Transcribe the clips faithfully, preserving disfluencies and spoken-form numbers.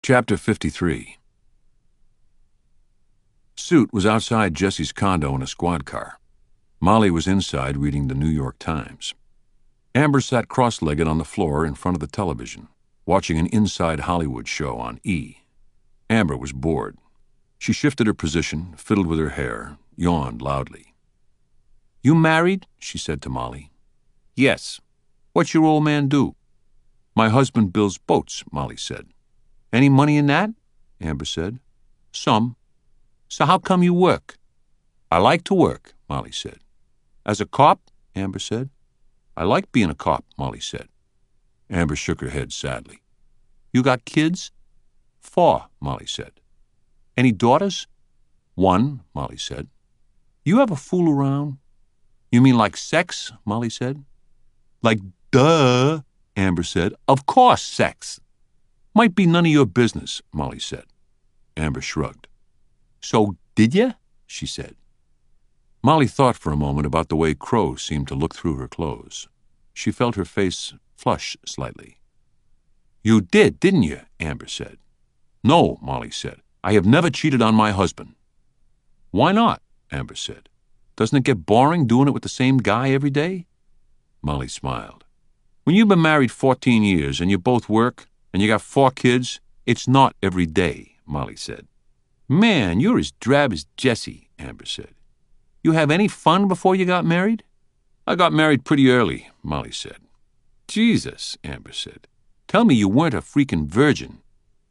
Chapter fifty-three. Suit was outside Jesse's condo in a squad car. Molly was inside reading the New York Times. Amber sat cross-legged on the floor in front of the television, watching an Inside Hollywood show on E! Amber was bored. She shifted her position, fiddled with her hair, yawned loudly. "You married?" she said to Molly. "Yes. What's your old man do?" "My husband builds boats," Molly said. "Any money in that?" Amber said. "Some." "So how come you work?" "I like to work," Molly said. "As a cop?" Amber said. "I like being a cop," Molly said. Amber shook her head sadly. "You got kids?" "Four," Molly said. "Any daughters?" "One," Molly said. "You ever fool around?" "You mean like sex?" Molly said. "Like duh," Amber said. "Of course, sex." "Might be none of your business," Molly said. Amber shrugged. "So did ya?" she said. Molly thought for a moment about the way Crow seemed to look through her clothes. She felt her face flush slightly. "You did, didn't you?" Amber said. "No," Molly said. "I have never cheated on my husband." "Why not?" Amber said. "Doesn't it get boring doing it with the same guy every day?" Molly smiled. "When you've been married fourteen years and you both work and you got four kids, it's not every day," Molly said. "Man, you're as drab as Jesse," Amber said. "You have any fun before you got married?" "I got married pretty early," Molly said. "Jesus," Amber said. "Tell me you weren't a freaking virgin."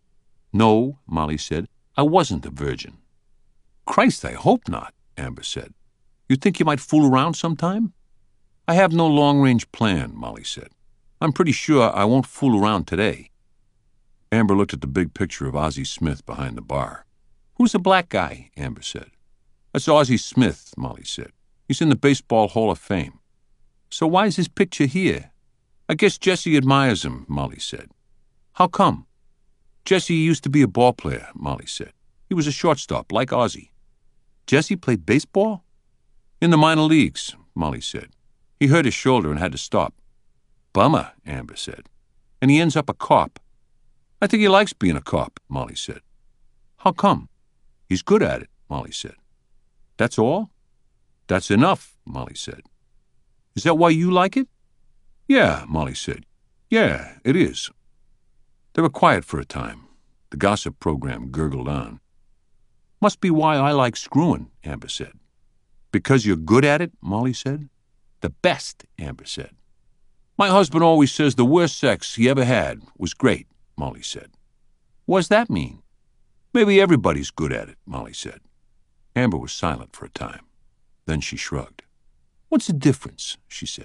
"No," Molly said. "I wasn't a virgin." "Christ, I hope not," Amber said. "You think you might fool around sometime?" "I have no long-range plan," Molly said. "I'm pretty sure I won't fool around today." Amber looked at the big picture of Ozzie Smith behind the bar. "Who's the black guy?" Amber said. "That's Ozzie Smith," Molly said. "He's in the Baseball Hall of Fame." "So why's his picture here?" "I guess Jesse admires him," Molly said. "How come?" "Jesse used to be a ball player," Molly said. "He was a shortstop, like Ozzie." "Jesse played baseball?" "In the minor leagues," Molly said. "He hurt his shoulder and had to stop." "Bummer," Amber said. "And he ends up a cop." "I think he likes being a cop," Molly said. "How come?" "He's good at it," Molly said. "That's all?" "That's enough," Molly said. "Is that why you like it?" "Yeah," Molly said. "Yeah, it is." They were quiet for a time. The gossip program gurgled on. "Must be why I like screwing," Amber said. "Because you're good at it?" Molly said. "The best," Amber said. "My husband always says the worst sex he ever had was great," Molly said. "What's that mean?" "Maybe everybody's good at it," Molly said. Amber was silent for a time. Then she shrugged. "What's the difference?" she said.